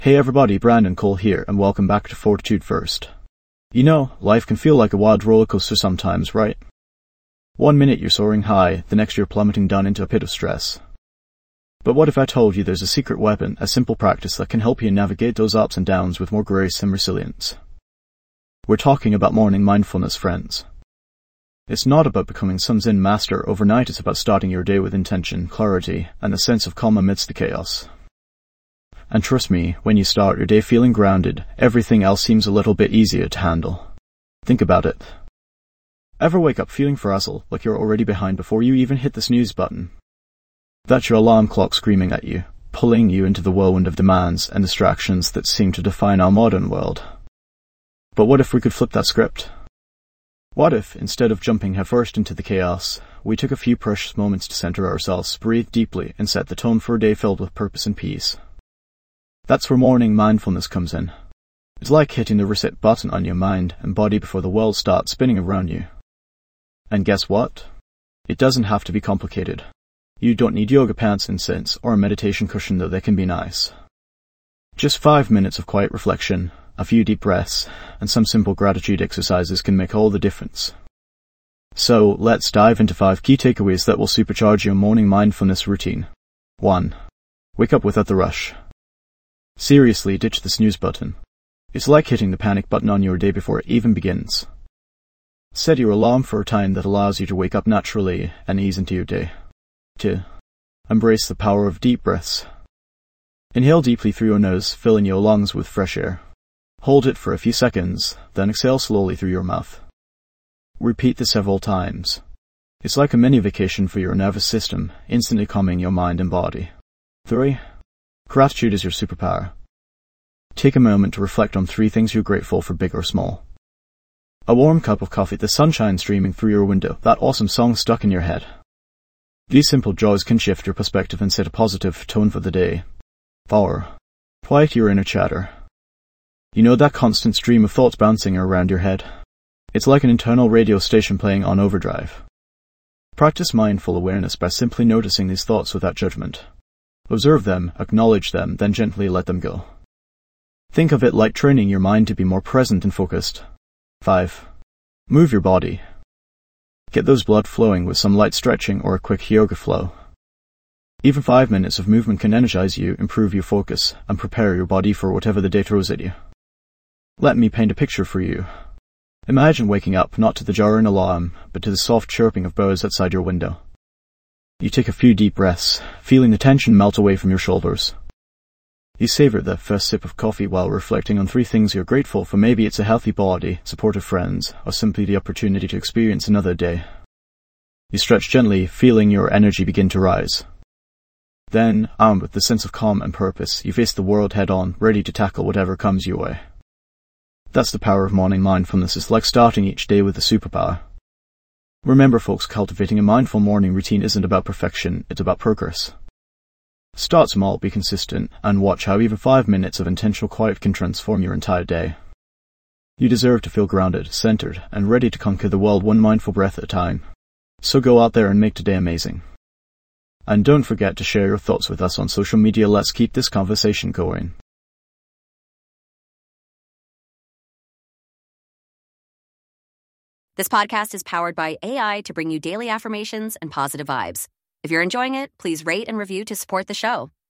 Hey everybody, Brandon Cole here, and welcome back to Fortitude First. You know, life can feel like a wild roller coaster sometimes, right? One minute you're soaring high, the next you're plummeting down into a pit of stress. But what if I told you there's a secret weapon, a simple practice that can help you navigate those ups and downs with more grace and resilience? We're talking about morning mindfulness, friends. It's not about becoming some Zen master overnight, it's about starting your day with intention, clarity, and a sense of calm amidst the chaos. And trust me, when you start your day feeling grounded, everything else seems a little bit easier to handle. Think about it. Ever wake up feeling frazzled, like you're already behind before you even hit the snooze button? That's your alarm clock screaming at you, pulling you into the whirlwind of demands and distractions that seem to define our modern world. But what if we could flip that script? What if, instead of jumping headfirst into the chaos, we took a few precious moments to center ourselves, breathe deeply, and set the tone for a day filled with purpose and peace? That's where morning mindfulness comes in. It's like hitting the reset button on your mind and body before the world starts spinning around you. And guess what? It doesn't have to be complicated. You don't need yoga pants and incense or a meditation cushion, though they can be nice. Just 5 minutes of quiet reflection, a few deep breaths, and some simple gratitude exercises can make all the difference. So, let's dive into 5 key takeaways that will supercharge your morning mindfulness routine. 1. Wake up without the rush. Seriously, ditch the snooze button. It's like hitting the panic button on your day before it even begins. Set your alarm for a time that allows you to wake up naturally and ease into your day. 2. Embrace the power of deep breaths. Inhale deeply through your nose, filling your lungs with fresh air. Hold it for a few seconds, then exhale slowly through your mouth. Repeat this several times. It's like a mini vacation for your nervous system, instantly calming your mind and body. 3. Gratitude is your superpower. Take a moment to reflect on 3 things you're grateful for, big or small. A warm cup of coffee, the sunshine streaming through your window, that awesome song stuck in your head. These simple joys can shift your perspective and set a positive tone for the day. 4. Quiet your inner chatter. You know that constant stream of thoughts bouncing around your head? It's like an internal radio station playing on overdrive. Practice mindful awareness by simply noticing these thoughts without judgment. Observe them, acknowledge them, then gently let them go. Think of it like training your mind to be more present and focused. 5. Move your body. Get those blood flowing with some light stretching or a quick yoga flow. Even 5 minutes of movement can energize you, improve your focus, and prepare your body for whatever the day throws at you. Let me paint a picture for you. Imagine waking up not to the jarring alarm, but to the soft chirping of birds outside your window. You take a few deep breaths, feeling the tension melt away from your shoulders. You savor the first sip of coffee while reflecting on 3 things you're grateful for. Maybe it's a healthy body, supportive friends, or simply the opportunity to experience another day. You stretch gently, feeling your energy begin to rise. Then, armed with the sense of calm and purpose, you face the world head-on, ready to tackle whatever comes your way. That's the power of morning mindfulness. It's like starting each day with a superpower. Remember, folks, cultivating a mindful morning routine isn't about perfection, it's about progress. Start small, be consistent, and watch how even 5 minutes of intentional quiet can transform your entire day. You deserve to feel grounded, centered, and ready to conquer the world one mindful breath at a time. So go out there and make today amazing. And don't forget to share your thoughts with us on social media. Let's keep this conversation going. This podcast is powered by AI to bring you daily affirmations and positive vibes. If you're enjoying it, please rate and review to support the show.